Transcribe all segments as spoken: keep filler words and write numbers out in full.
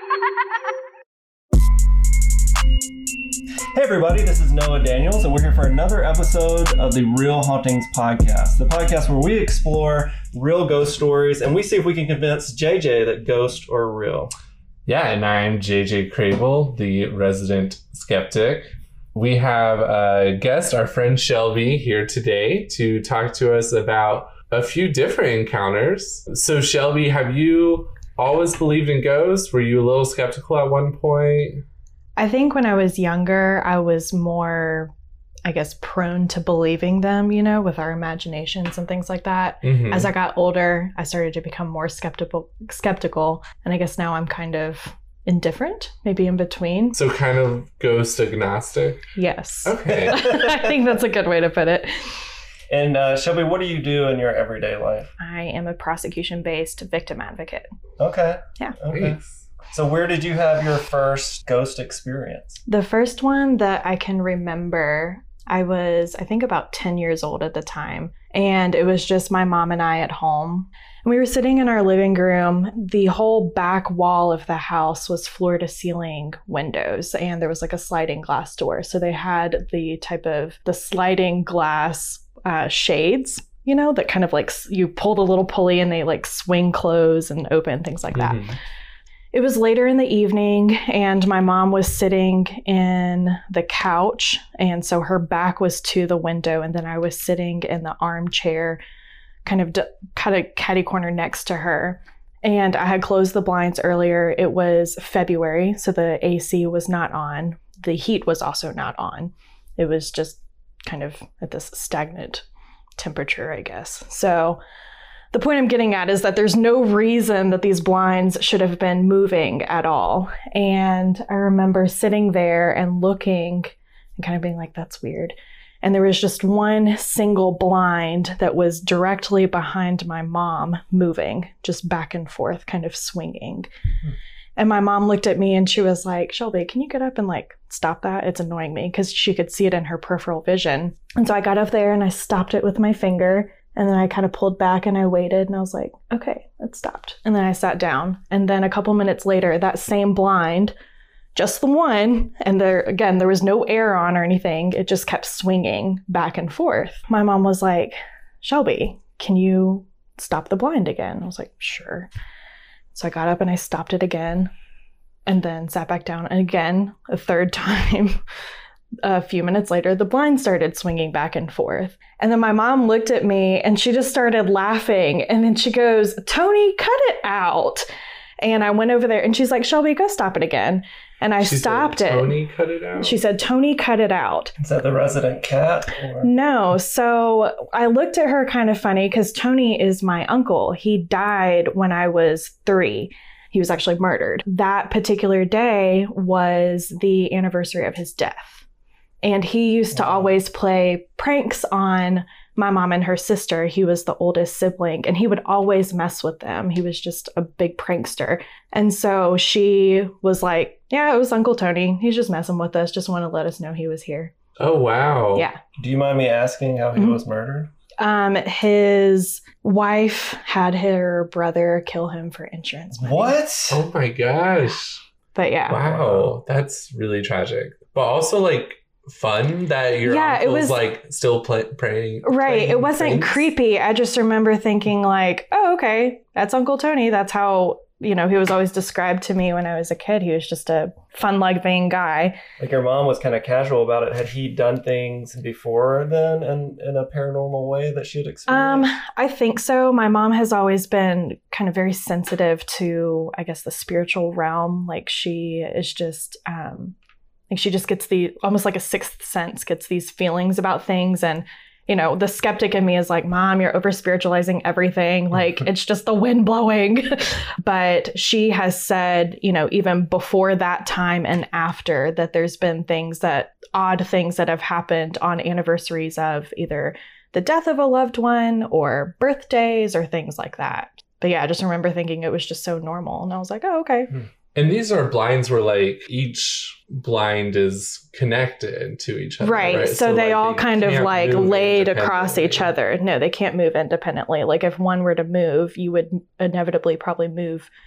Hey everybody, this is Noah Daniels, and we're here for another episode of the Real Hauntings Podcast, the podcast where we explore real ghost stories and we see if we can convince J J that ghosts are real. Yeah, and I'm J J Crable, the resident skeptic. We have a guest, our friend Shelby, here today to talk to us about a few different encounters. So Shelby, have you always believed in ghosts? Were you a little skeptical at one point? I think when I was younger, I was more, I guess, prone to believing them, you know, with our imaginations and things like that. Mm-hmm. As I got older, I started to become more skeptical, skeptical. And I guess now I'm kind of indifferent, maybe in between. So kind of ghost agnostic? Yes. Okay. I think that's a good way to put it. And uh, Shelby, what do you do in your everyday life? I am a prosecution-based victim advocate. Okay. Yeah. Okay. Nice. So where did you have your first ghost experience? The first one that I can remember, I was, I think, about ten years old at the time. And it was just my mom and I at home. And we were sitting in our living room. The whole back wall of the house was floor-to-ceiling windows. And there was like a sliding glass door. So they had the type of, the sliding glass uh, shades, you know, that kind of like, you pulled a little pulley and they like swing close and open, things like that. Mm-hmm. It was later in the evening and my mom was sitting in the couch. And so her back was to the window. And then I was sitting in the armchair, kind of d- kind of catty corner next to her. And I had closed the blinds earlier. It was February, so the A C was not on. The heat was also not on. It was just kind of at this stagnant temperature, I guess. So the point I'm getting at is that there's no reason that these blinds should have been moving at all. And I remember sitting there and looking and kind of being like, that's weird. And there was just one single blind that was directly behind my mom moving, just back and forth, kind of swinging. Mm-hmm. And my mom looked at me and she was like, Shelby, can you get up and like stop that? It's annoying me, because she could see it in her peripheral vision. And so I got up there and I stopped it with my finger. And then I kind of pulled back and I waited and I was like, okay, it stopped. And then I sat down. And then a couple minutes later, that same blind, just the one, and there, again, there was no air on or anything. It just kept swinging back and forth. My mom was like, Shelby, can you stop the blind again? I was like, sure. So I got up and I stopped it again and then sat back down. And again, a third time. A few minutes later, the blind started swinging back and forth. And then my mom looked at me and she just started laughing. And then she goes, Tony, cut it out. And I went over there and she's like, Shelby, go stop it again. And I she stopped said, it. Tony, cut it out? She said, Tony, cut it out. Is that the resident cat? Or? No. So I looked at her kind of funny because Tony is my uncle. He died when I was three. He was actually murdered. That particular day was the anniversary of his death. And he used to always play pranks on my mom and her sister. He was the oldest sibling, and he would always mess with them. He was just a big prankster. And so she was like, yeah, it was Uncle Tony. He's just messing with us. Just want to let us know he was here. Oh, wow. Yeah. Do you mind me asking how he Mm-hmm. was murdered? Um, his wife had her brother kill him for insurance money. What? Oh, my gosh. But yeah. Wow. That's really tragic. But also, like, fun that your yeah, uncle's it was, like still play, praying. Right. It wasn't pranks. Creepy. I just remember thinking like, oh, okay, that's Uncle Tony. That's how, you know, he was always described to me when I was a kid. He was just a fun-loving guy. Like your mom was kind of casual about it. Had he done things before then in, in a paranormal way that she'd experienced? Um, I think so. My mom has always been kind of very sensitive to, I guess, the spiritual realm. Like she is just... Um, Like she just gets the, almost like a sixth sense, gets these feelings about things. And, you know, the skeptic in me is like, Mom, you're over spiritualizing everything. Like it's just the wind blowing. But she has said, you know, even before that time and after, that there's been things that, odd things that have happened on anniversaries of either the death of a loved one or birthdays or things like that. But yeah, I just remember thinking it was just so normal. And I was like, oh, okay. And these are blinds where like each blind is connected to each other. Right. right? So, so they like, all they kind of like laid across independently. each other. No, they can't move independently. Like if one were to move, you would inevitably probably move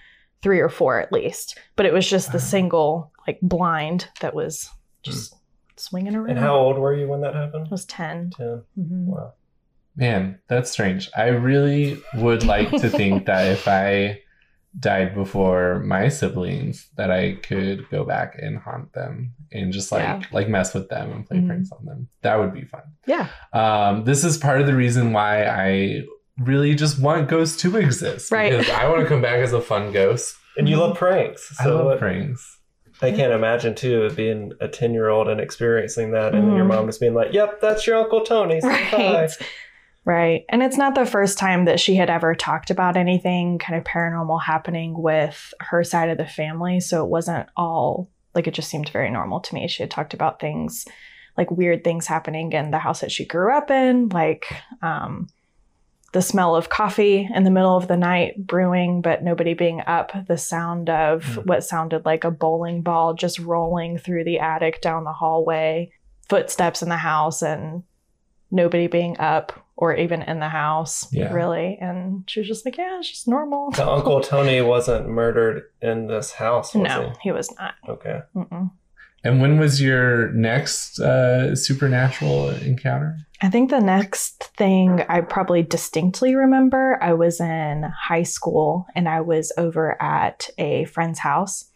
three or four at least. But it was just the single like blind that was just mm. swinging around. And how old were you when that happened? I was ten. ten. Mm-hmm. Wow. Man, that's strange. I really would like to think that if I died before my siblings, that I could go back and haunt them and just like yeah. like mess with them and play mm-hmm. pranks on them. That would be fun. Yeah. Um, this is part of the reason why I really just want ghosts to exist. Right. Because I want to come back as a fun ghost. And you love pranks. So I love what, pranks. I can't imagine too being a ten-year-old and experiencing that, and mm. your mom just being like, "Yep, that's your Uncle Tony." Say right. Hi. Right. And it's not the first time that she had ever talked about anything kind of paranormal happening with her side of the family. So it wasn't all like, it just seemed very normal to me. She had talked about things like weird things happening in the house that she grew up in, like um, the smell of coffee in the middle of the night brewing, but nobody being up, the sound of mm. what sounded like a bowling ball just rolling through the attic down the hallway, footsteps in the house, and nobody being up or even in the house, yeah. really. And she was just like, yeah, it's just normal. So Uncle Tony wasn't murdered in this house, was no, he? he was not. Okay. Mm-mm. And when was your next uh, supernatural encounter? I think the next thing I probably distinctly remember, I was in high school and I was over at a friend's house.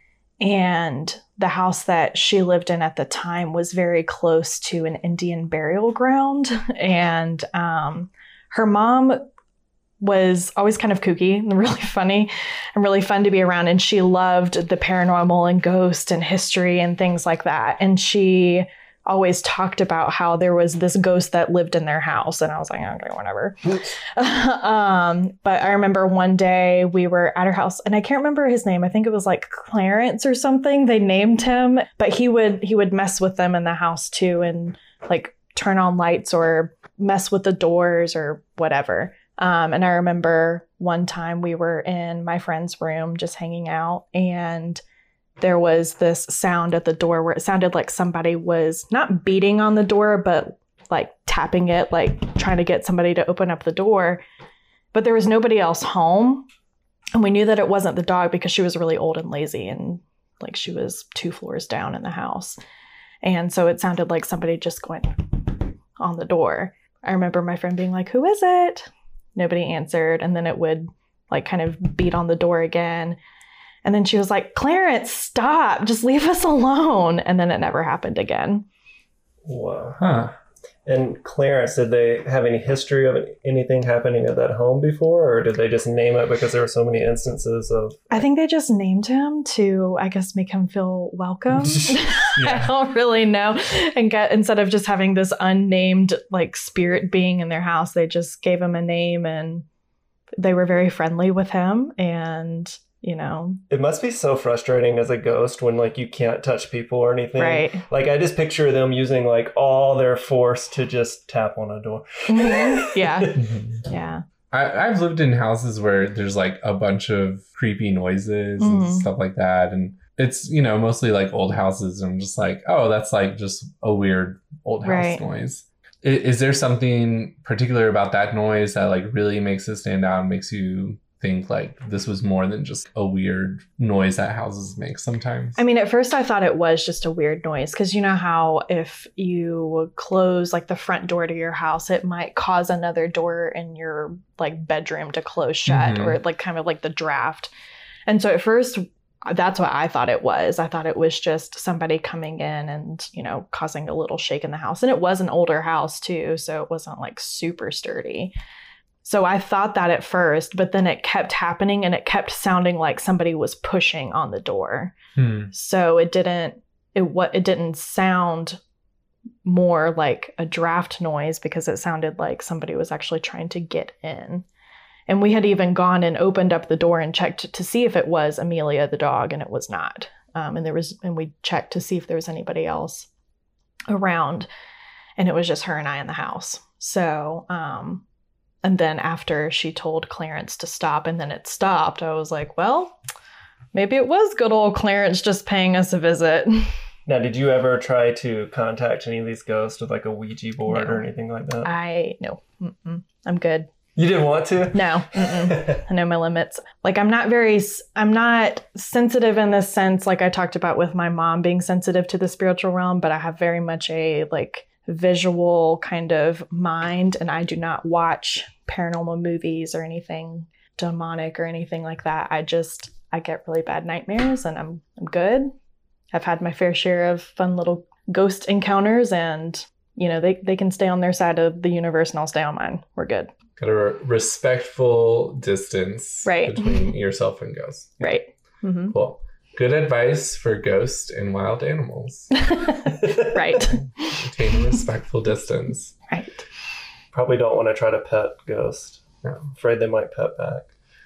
And the house that she lived in at the time was very close to an Indian burial ground. And um, her mom was always kind of kooky and really funny and really fun to be around. And she loved the paranormal and ghost and history and things like that. And she always talked about how there was this ghost that lived in their house. And I was like, okay, whatever. um, but I remember one day we were at her house and I can't remember his name. I think it was like Clarence or something. They named him, but he would, he would mess with them in the house too. And like turn on lights or mess with the doors or whatever. Um, and I remember one time we were in my friend's room just hanging out, and there was this sound at the door where it sounded like somebody was not beating on the door, but like tapping it, like trying to get somebody to open up the door. But there was nobody else home. And we knew that it wasn't the dog because she was really old and lazy, and like she was two floors down in the house. And so it sounded like somebody just going on the door. I remember my friend being like, "Who is it?" Nobody answered. And then it would like kind of beat on the door again. And then she was like, "Clarence, stop, just leave us alone." And then it never happened again. Wow. Huh. And Clarence, did they have any history of anything happening at that home before? Or did they just name it because there were so many instances of... I think they just named him to, I guess, make him feel welcome. I don't really know. And get, instead of just having this unnamed like spirit being in their house, they just gave him a name, and they were very friendly with him. And... you know, it must be so frustrating as a ghost when like you can't touch people or anything. Right. Like I just picture them using like all their force to just tap on a door. Mm-hmm. Yeah. Yeah. I, I've lived in houses where there's like a bunch of creepy noises mm-hmm. and stuff like that. And it's, you know, mostly like old houses. And I'm just like, oh, that's like just a weird old house right. noise. Is, is there something particular about that noise that like really makes it stand out and makes you think like this was more than just a weird noise that houses make sometimes? I mean, at first I thought it was just a weird noise because you know how if you close like the front door to your house, it might cause another door in your like bedroom to close shut mm-hmm. or like kind of like the draft. And so at first that's what I thought it was. I thought it was just somebody coming in and, you know, causing a little shake in the house. And it was an older house too, so it wasn't like super sturdy. So I thought that at first, but then it kept happening and it kept sounding like somebody was pushing on the door. Hmm. So it didn't, it what it didn't sound more like a draft noise because it sounded like somebody was actually trying to get in. And we had even gone and opened up the door and checked to see if it was Amelia the dog, and it was not. Um, and there was, and we checked to see if there was anybody else around, and it was just her and I in the house. So, um, and then after she told Clarence to stop and then it stopped, I was like, well, maybe it was good old Clarence just paying us a visit. Now, did you ever try to contact any of these ghosts with like a Ouija board no. or anything like that? I, no, Mm-mm. I'm good. You didn't want to? No, mm-mm. I know my limits. Like I'm not very, I'm not sensitive in this sense, like I talked about with my mom being sensitive to the spiritual realm, but I have very much a like visual kind of mind, and I do not watch paranormal movies or anything demonic or anything like that. I just, I get really bad nightmares and I'm, I'm good. I've had my fair share of fun little ghost encounters, and you know, they, they can stay on their side of the universe and I'll stay on mine. We're good. Got a re- respectful distance right. between yourself and ghosts. Right. Mm-hmm. Cool. Good advice for ghosts and wild animals. Right. Maintain a respectful distance. Right. Probably don't want to try to pet ghosts. No. Afraid they might pet back.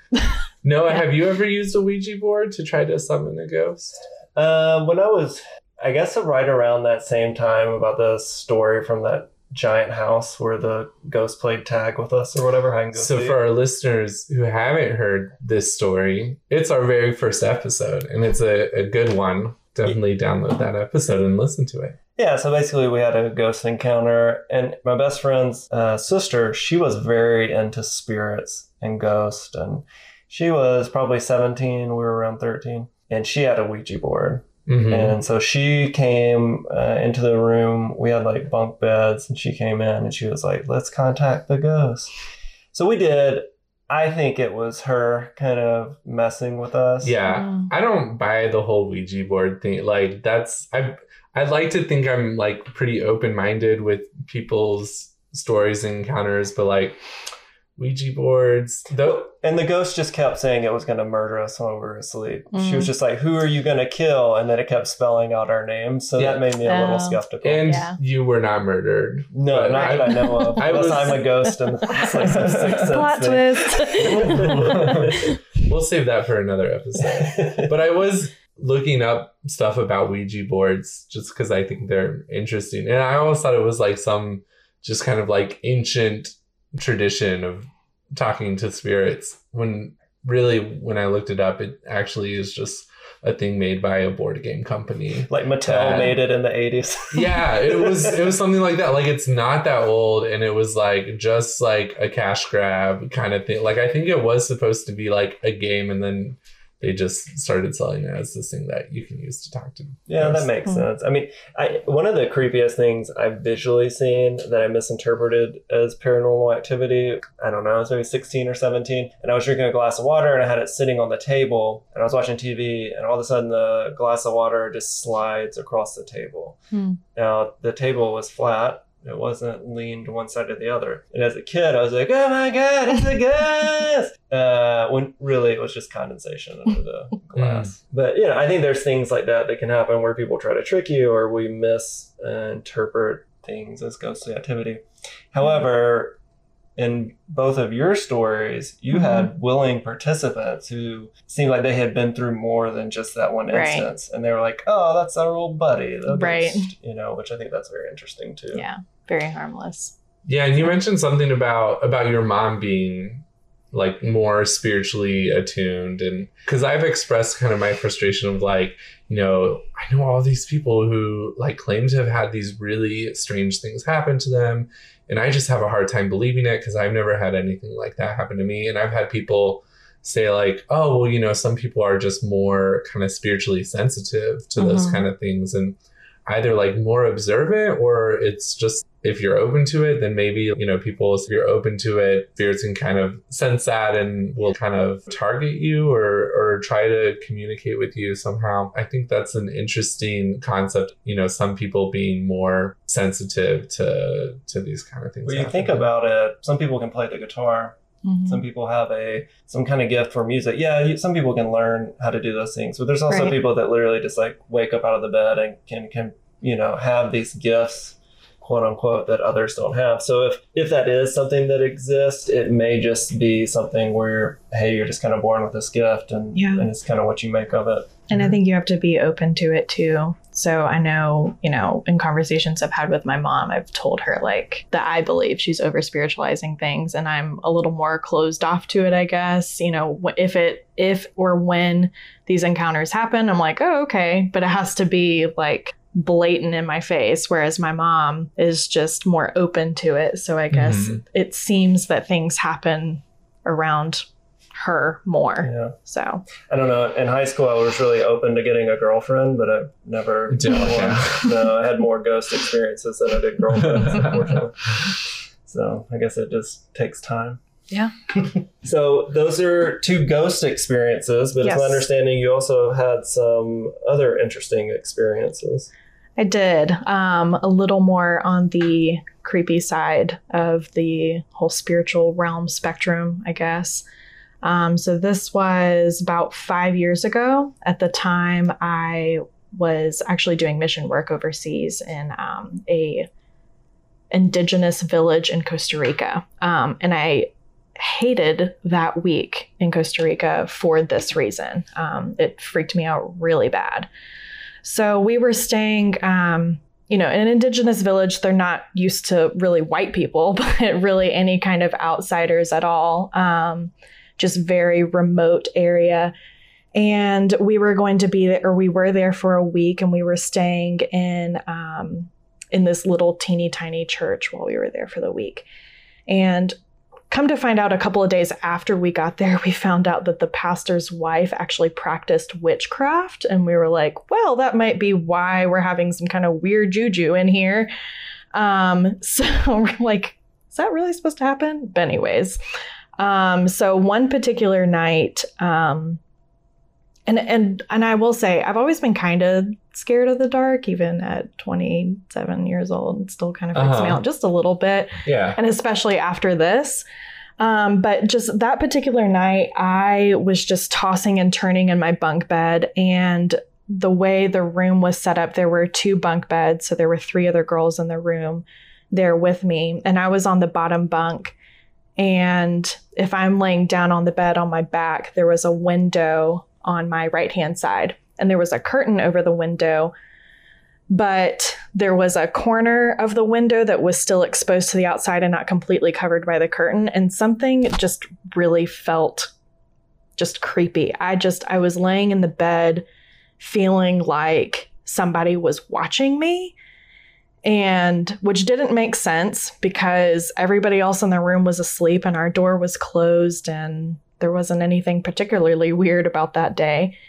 Noah, Yeah. have you ever used a Ouija board to try to summon a ghost? Uh, when I was, I guess right around that same time about the story from that giant house where the ghost played tag with us or whatever. I can go So see. for our listeners who haven't heard this story, it's our very first episode and it's a, a good one. Definitely download that episode and listen to it. Yeah, so basically we had a ghost encounter, and my best friend's uh, sister, she was very into spirits and ghosts, and she was probably seventeen, we were around thirteen, and she had a Ouija board. Mhm. And so she came uh, into the room. We had like bunk beds, and she came in and she was like, let's contact the ghost. So we did. I think it was her kind of messing with us. Yeah, Mm. I don't buy the whole Ouija board thing. Like that's I I'd like to think I'm like pretty open-minded with people's stories and encounters, but like Ouija boards, though. And the ghost just kept saying it was going to murder us when we were asleep. Mm. She was just like, who are you going to kill? And then it kept spelling out our names. So Yeah. that made me a little Oh. skeptical. And Yeah. you were not murdered. no, But not I- that I know of. I Unless was- I'm a ghost and it's like some sixth sense Plot thing. twist. We'll save that for another episode. But I was looking up stuff about Ouija boards just because I think they're interesting. And I always thought it was like some just kind of like ancient tradition of talking to spirits, when really when I looked it up, it actually is just a thing made by a board game company. Like Mattel Uh, made it in the eighties. Yeah, it was it was something like that. Like it's not that old, and it was like just like a cash grab kind of thing. Like I think it was supposed to be like a game, and then they just started selling it as this thing that you can use to talk to. Yeah, that ghosts. makes Hmm. sense. I mean, I one of the creepiest things I've visually seen that I misinterpreted as paranormal activity, I don't know, I was maybe sixteen or seventeen, and I was drinking a glass of water and I had it sitting on the table, and I was watching T V, and all of a sudden the glass of water just slides across the table. Hmm. Now, the table was flat. It wasn't leaned one side or the other. And as a kid, I was like, oh my God, it's a ghost! uh, when really it was just condensation under the glass. But, you know, I think there's things like that that can happen where people try to trick you or we misinterpret things as ghostly activity. However, in both of your stories, you Mhm. had willing participants who seemed like they had been through more than just that one Right. instance. And they were like, oh, that's our old buddy. the Right. ghost," you know, which I think that's very interesting too. Yeah, very harmless. Yeah, and you mentioned something about about your mom being like more spiritually attuned, and because I've expressed kind of my frustration of like, you know, I know all these people who like claim to have had these really strange things happen to them, and I just have a hard time believing it because I've never had anything like that happen to me. And I've had people say like, oh, well, you know, some people are just more kind of spiritually sensitive to those Mhm. kind of things, and either like more observant, or it's just if you're open to it, then maybe, you know, people, if you're open to it, spirits can kind of sense that and will kind of target you or or try to communicate with you somehow. I think that's an interesting concept, you know, some people being more sensitive to to these kind of things. When you think happening. about it, some people can play the guitar. Mhm. Some people have a some kind of gift for music. Yeah, you, some people can learn how to do those things, but there's also Right. people that literally just like wake up out of the bed and can can you know have these gifts, quote unquote, that others don't have. So if if that is something that exists, it may just be something where hey, you're just kind of born with this gift, and Yeah. and it's kind of what you make of it. And I think you have to be open to it too. So I know, you know, in conversations I've had with my mom, I've told her like that I believe she's over spiritualizing things, and I'm a little more closed off to it, I guess. You know, wh- if it, if or when these encounters happen, I'm like, oh, okay. But it has to be like blatant in my face, whereas my mom is just more open to it. So I guess mm-hmm. it seems that things happen around her more. Yeah. So I don't know. In high school, I was really open to getting a girlfriend, but I never did one. No, I had more ghost experiences than I did girlfriends, unfortunately. So I guess it just takes time. Yeah. So those are two ghost experiences, but yes. It's my understanding you also had some other interesting experiences. I did. Um, a little more on the creepy side of the whole spiritual realm spectrum, I guess. Um, so this was about five years ago. At the time, I was actually doing mission work overseas in um, a indigenous village in Costa Rica. Um, and I hated that week in Costa Rica for this reason. Um, it freaked me out really bad. So we were staying, um, you know, in an indigenous village. They're not used to really white people, but really any kind of outsiders at all. Um, just very remote area. And we were going to be there, or we were there for a week, and we were staying in, um, in this little teeny tiny church while we were there for the week. And come to find out, a couple of days after we got there, we found out that the pastor's wife actually practiced witchcraft. And we were like, well, that might be why we're having some kind of weird juju in here. Um, so we're like, is that really supposed to happen? But anyways, um, so one particular night, um, and, and, and I will say, I've always been kind of scared of the dark, even at twenty-seven years old. It still kind of freaks uh-huh. me out just a little bit. Yeah. And especially after this. Um, but just that particular night, I was just tossing and turning in my bunk bed. And the way the room was set up, there were two bunk beds. So there were three other girls in the room there with me. And I was on the bottom bunk. And if I'm laying down on the bed on my back, there was a window on my right-hand side. And there was a curtain over the window, but there was a corner of the window that was still exposed to the outside and not completely covered by the curtain. And something just really felt just creepy. I just, I was laying in the bed feeling like somebody was watching me, and which didn't make sense because everybody else in the room was asleep and our door was closed and there wasn't anything particularly weird about that day.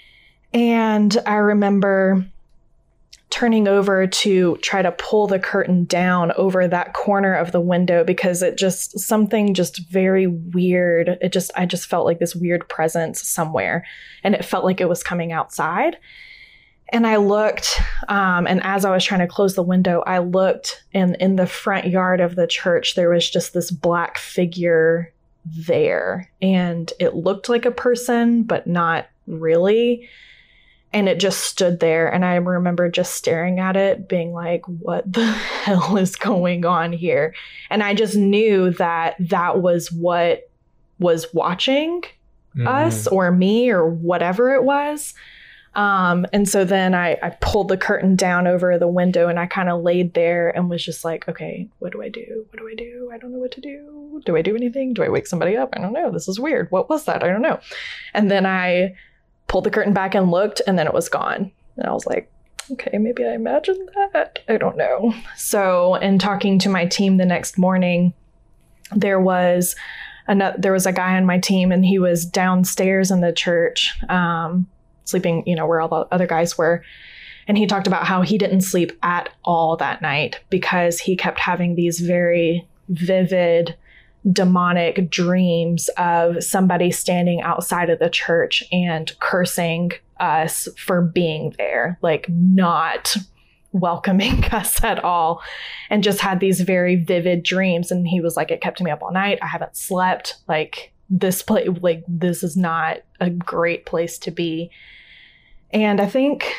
And I remember turning over to try to pull the curtain down over that corner of the window because it just, something just very weird. It just, I just felt like this weird presence somewhere, and it felt like it was coming outside. And I looked, um, and as I was trying to close the window, I looked, and in the front yard of the church, there was just this black figure there, and it looked like a person, but not really. And it just stood there. And I remember just staring at it, being like, what the hell is going on here? And I just knew that that was what was watching mm-hmm. us or me or whatever it was. Um, and so then I, I pulled the curtain down over the window, and I kind of laid there and was just like, okay, what do I do? What do I do? I don't know what to do. Do I do anything? Do I wake somebody up? I don't know. This is weird. What was that? I don't know. And then I pulled the curtain back and looked, and then it was gone. And I was like, okay, maybe I imagined that. I don't know. So in talking to my team the next morning, there was another, there was a guy on my team, and he was downstairs in the church, um, sleeping, you know, where all the other guys were. And he talked about how he didn't sleep at all that night because he kept having these very vivid demonic dreams of somebody standing outside of the church and cursing us for being there, like not welcoming us at all, and just had these very vivid dreams. And he was like, it kept me up all night. I haven't slept. Like this place, like this is not a great place to be. And I think,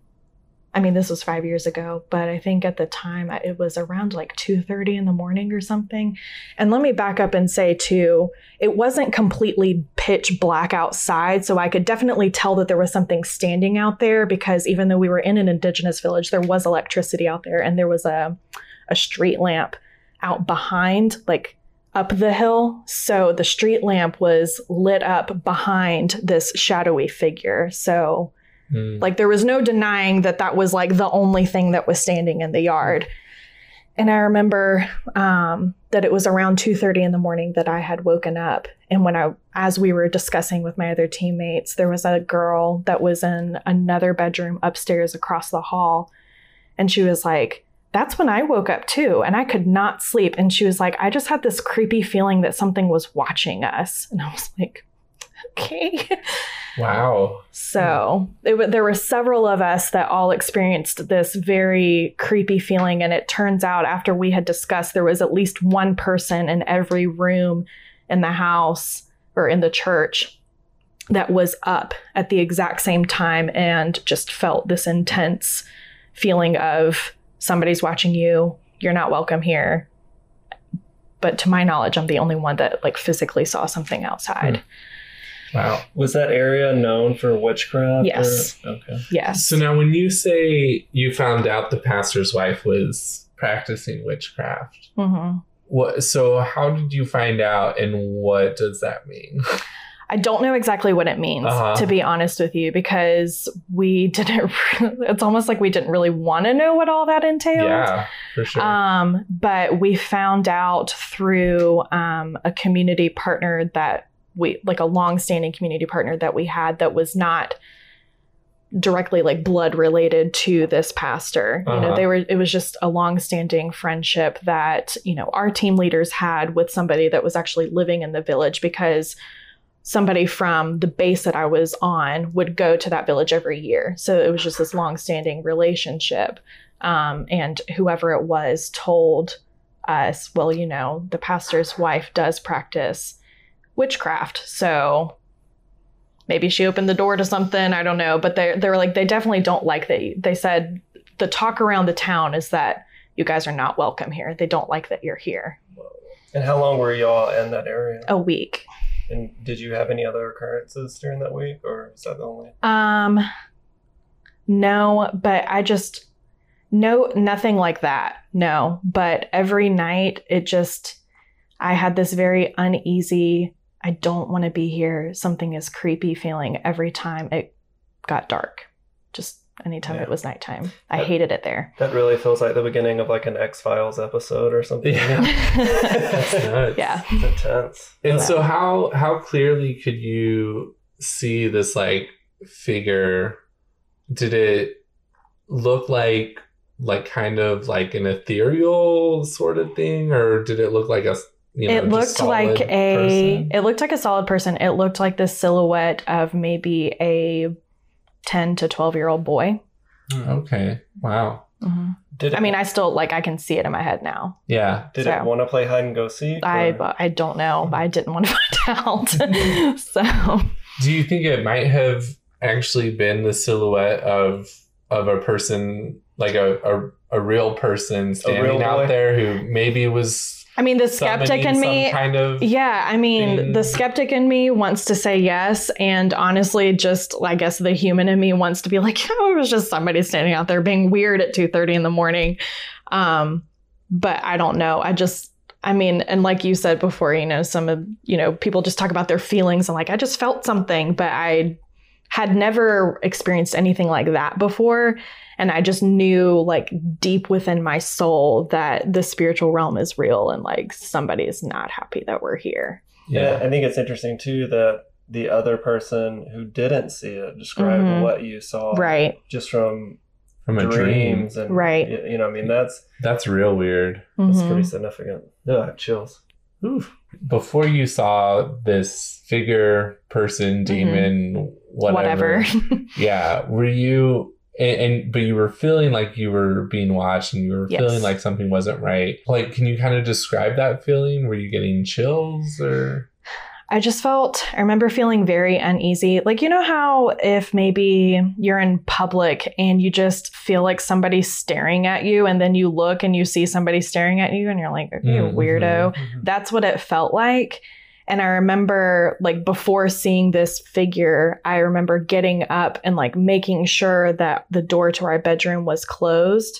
I mean, this was five years ago, but I think at the time it was around like two thirty in the morning or something. And let me back up and say too, it wasn't completely pitch black outside. So I could definitely tell that there was something standing out there, because even though we were in an indigenous village, there was electricity out there, and there was a, a street lamp out behind, like up the hill. So the street lamp was lit up behind this shadowy figure. So Mm. Like there was no denying that that was like the only thing that was standing in the yard. And I remember um, that it was around two thirty in the morning that I had woken up. And when I, as we were discussing with my other teammates, there was a girl that was in another bedroom upstairs across the hall. And she was like, that's when I woke up too. And I could not sleep. And she was like, I just had this creepy feeling that something was watching us. And I was like, okay. Wow. So it, there were several of us that all experienced this very creepy feeling. And it turns out after we had discussed, there was at least one person in every room in the house or in the church that was up at the exact same time and just felt this intense feeling of somebody's watching you. You're not welcome here. But to my knowledge, I'm the only one that like physically saw something outside. Hmm. Wow. Was that area known for witchcraft? Yes. Or? Okay. Yes. So now when you say you found out the pastor's wife was practicing witchcraft, Mm-hmm. what, so how did you find out and what does that mean? I don't know exactly what it means, Uh-huh. to be honest with you, because we didn't, it's almost like we didn't really want to know what all that entailed. Yeah, for sure. Um, but we found out through um, a community partner that we, like a longstanding community partner that we had that was not directly like blood related to this pastor. You know, Uh-huh. they were, it was just a longstanding friendship that, you know, our team leaders had with somebody that was actually living in the village, because somebody from the base that I was on would go to that village every year. So it was just this longstanding relationship. Um, and whoever it was told us, well, you know, the pastor's wife does practice witchcraft. So maybe she opened the door to something. I don't know. But they they were like, they definitely don't like that. They said the talk around the town is that you guys are not welcome here. They don't like that you're here. And how long were y'all in that area? A week. And did you have any other occurrences during that week, or was that the only? Um, no, but I just, no, nothing like that. No, but every night it just, I had this very uneasy, I don't want to be here. Something is creepy feeling every time it got dark. Just anytime Yeah. it was nighttime. I That- hated it there. That really feels like the beginning of like an X-Files episode or something. Yeah. That's nuts. Yeah. It's intense. And so how how clearly could you see this like figure? Did it look like like kind of like an ethereal sort of thing, or did it look like a you know, It just looked like solid a person? it looked like a solid person. It looked like the silhouette of maybe a ten to twelve year old boy. Okay. Wow. hmm Did it, I mean, I still like I can see it in my head now. Yeah. did so- it want to play hide and go seek? I or- I don't know, but I didn't want to find out. So Do you think it might have actually been the silhouette of of a person, like a a, a real person standing real out boy? there who maybe was I mean, the skeptic summoning in me. some kind of Yeah, I mean, thing? the skeptic in me wants to say yes, and honestly, just I guess the human in me wants to be like, oh, it was just somebody standing out there being weird at two thirty in the morning. Um, but I don't know. I just, I mean, and like you said before, you know, some of you know people just talk about their feelings and like I just felt something, but I had never experienced anything like that before. And I just knew like deep within my soul that the spiritual realm is real and like somebody is not happy that we're here. Yeah, yeah. I think it's interesting too that the other person who didn't see it described Mhm. what you saw, Right. just from From a dream. dreams and Right. y- You know, I mean, that's That's real weird. that's Mhm. pretty significant. Yeah, I have chills. Oof. Before you saw this figure, person, demon, whatever, Whatever. yeah, were you and, and but you were feeling like you were being watched and you were Yes. feeling like something wasn't right. Like, can you kind of describe that feeling? Were you getting chills or? I just felt, I remember feeling very uneasy. Like, you know how if maybe you're in public and you just feel like somebody's staring at you and then you look and you see somebody staring at you and you're like, okay, Mhm. weirdo. That's what it felt like. And I remember like before seeing this figure, I remember getting up and like making sure that the door to our bedroom was closed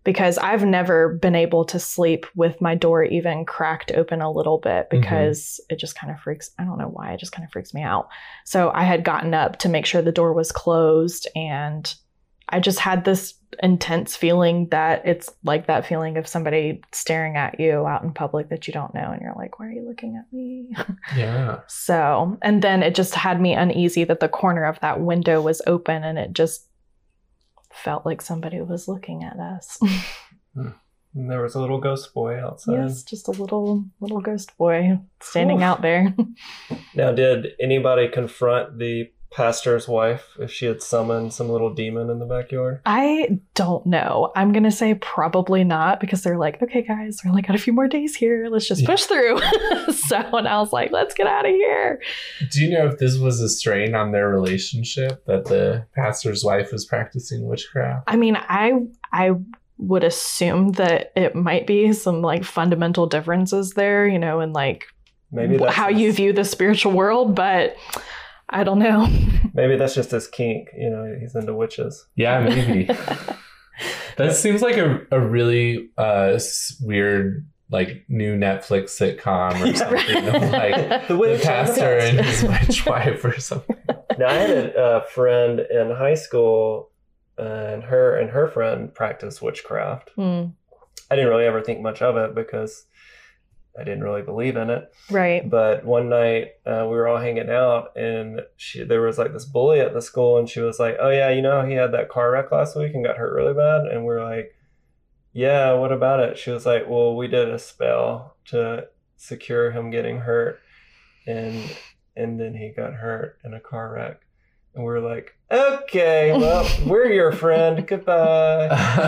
because I've never been able to sleep with my door even cracked open a little bit because mm-hmm. it just kind of freaks, I don't know why, it just kind of freaks me out. So I had gotten up to make sure the door was closed, and I just had this intense feeling that it's like that feeling of somebody staring at you out in public that you don't know, and you're like, why are you looking at me? Yeah. So, and then it just had me uneasy that the corner of that window was open, and it just felt like somebody was looking at us. And there was a little ghost boy outside. Yes, just a little little ghost boy standing Oof. out there. Now, did anybody confront the pastor's wife if she had summoned some little demon in the backyard? I don't know. I'm going to say probably not, because they're like, okay, guys, we only got a few more days here. Let's just push through. So, and I was like, let's get out of here. Do you know if this was a strain on their relationship, that the pastor's wife was practicing witchcraft? I mean, I, I would assume that it might be some like fundamental differences there, you know, in like maybe that's how you view the spiritual world, but I don't know. Maybe that's just his kink. You know, he's into witches. Yeah, maybe. That seems like a, a really uh, weird, like, new Netflix sitcom or something. Of, like, the, the pastor and his witch wife or something. Now, I had a uh, friend in high school, uh, and her and her friend practiced witchcraft. Mm. I didn't really ever think much of it because I didn't really believe in it. Right. But one night uh, we were all hanging out, and she, there was like this bully at the school, and she was like, oh yeah, you know, he had that car wreck last week and got hurt really bad. And we we're like, yeah, what about it? She was like, well, we did a spell to secure him getting hurt. And, and then he got hurt in a car wreck. And we we're like, okay, well, we're your friend. Goodbye.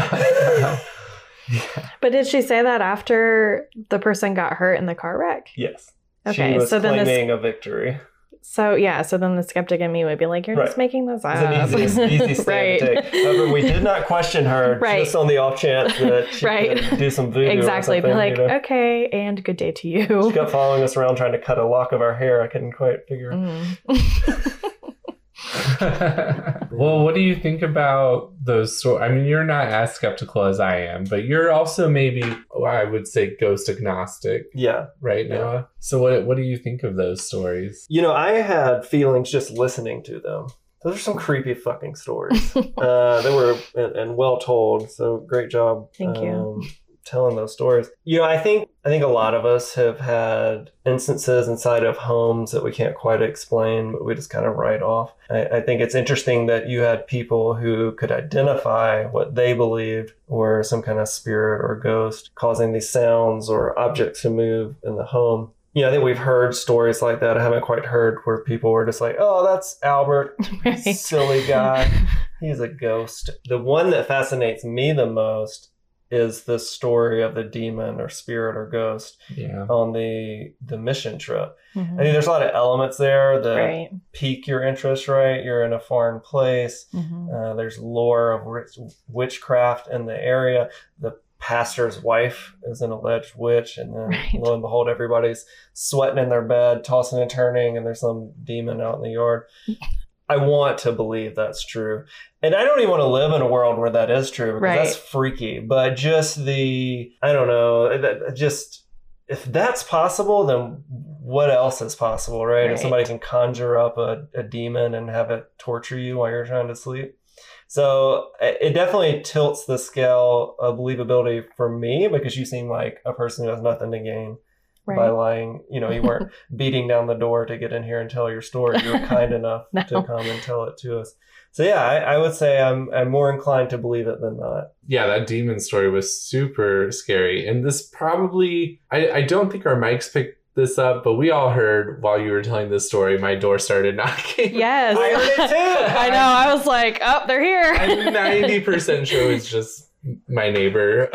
Yeah. But did she say that after the person got hurt in the car wreck? Yes. Okay, she was so then claiming this, a victory. So yeah, so then the skeptic in me would be like, "You're right. just making this up." It's an easy, easy stand right. to take. However, we did not question her right. just on the off chance that she right. could do some voodoo. Exactly. Or something, be like, you know? okay, and good day to you. She kept following us around trying to cut a lock of our hair. I couldn't quite figure it. Mm. Well, what do you think about those stories? I mean, you're not as skeptical as I am, but you're also maybe, I would say, ghost agnostic. Yeah. Right, Noah? Yeah. So what what do you think of those stories? You know, I had feelings just listening to them. Those are some creepy fucking stories. uh, they were and, and well told. So great job. Thank um, you. Telling those stories. You know, I think I think a lot of us have had instances inside of homes that we can't quite explain, but we just kind of write off. I, I think it's interesting that you had people who could identify what they believed were some kind of spirit or ghost causing these sounds or objects to move in the home. You know, I think we've heard stories like that. I haven't quite heard where people were just like, oh, that's Albert, right. Silly guy. He's a ghost. The one that fascinates me the most is the story of the demon or spirit or ghost yeah. on the the mission trip. Mm-hmm. I think there's a lot of elements there that right. pique your interest, right? You're in a foreign place. Mm-hmm. Uh, there's lore of witchcraft in the area. The pastor's wife is an alleged witch, and then right. lo and behold, everybody's sweating in their bed, tossing and turning, and there's some demon out in the yard. I want to believe that's true. And I don't even want to live in a world where that is true, because right. that's freaky. But just the, I don't know, just if that's possible, then what else is possible, right? right. If somebody can conjure up a, a demon and have it torture you while you're trying to sleep. So it definitely tilts the scale of believability for me, because you seem like a person who has nothing to gain. Right. By lying. You know, you weren't beating down the door to get in here and tell your story. You were kind enough no. to come and tell it to us. So yeah, I, I would say I'm I'm more inclined to believe it than not. Yeah, that demon story was super scary. And this probably, I, I don't think our mics picked this up, but we all heard while you were telling this story, my door started knocking. Yes. I heard it too. I know. I was like, oh, they're here. I'm ninety percent sure it's just my neighbor.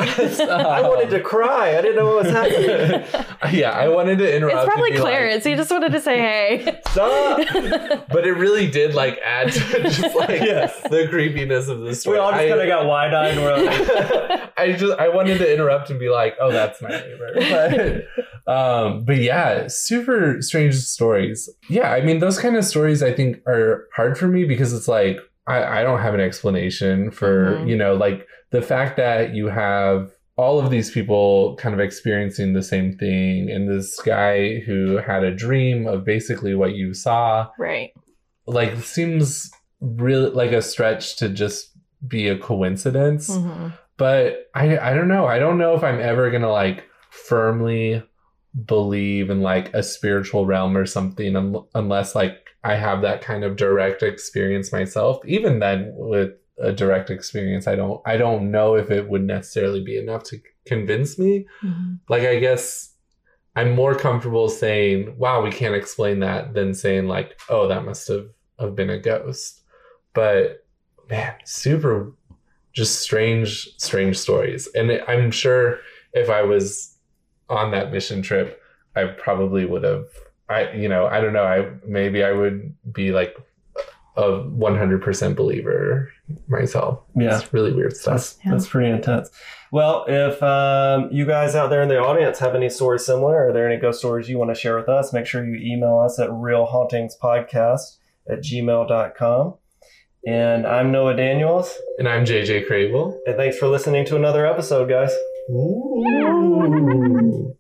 I wanted to cry. I didn't know what was happening. Yeah, I wanted to interrupt. It's probably Clarence. Like, he just wanted to say hey. Stop. But it really did like add to just like yes. the creepiness of the story. We all just kind of got wide-eyed. And we're like, I just I wanted to interrupt and be like, oh, that's my neighbor. But, um, but yeah, super strange stories. Yeah, I mean, those kind of stories I think are hard for me, because it's like, I, I don't have an explanation for, Mhm. you know, like the fact that you have all of these people kind of experiencing the same thing, and this guy who had a dream of basically what you saw, Right. like seems really like a stretch to just be a coincidence. hmm But I I don't know. I don't know if I'm ever gonna like firmly believe in like a spiritual realm or something un- unless like I have that kind of direct experience myself. Even then, with a direct experience, I don't I don't know if it would necessarily be enough to convince me. hmm Like, I guess I'm more comfortable saying, wow, we can't explain that, than saying like, oh, that must have, have been a ghost. But man, super just strange, strange stories. And it, I'm sure if I was on that mission trip, I probably would have, I, you know, I don't know. I, maybe I would be like a one hundred percent believer myself. Yeah. It's really weird stuff. That's, Yeah. that's pretty intense. Well, if um, you guys out there in the audience have any stories similar, or are there any ghost stories you want to share with us, make sure you email us at real hauntings podcast at gmail dot com. And I'm Noah Daniels. And I'm J J Crable. And thanks for listening to another episode, guys. Ooh.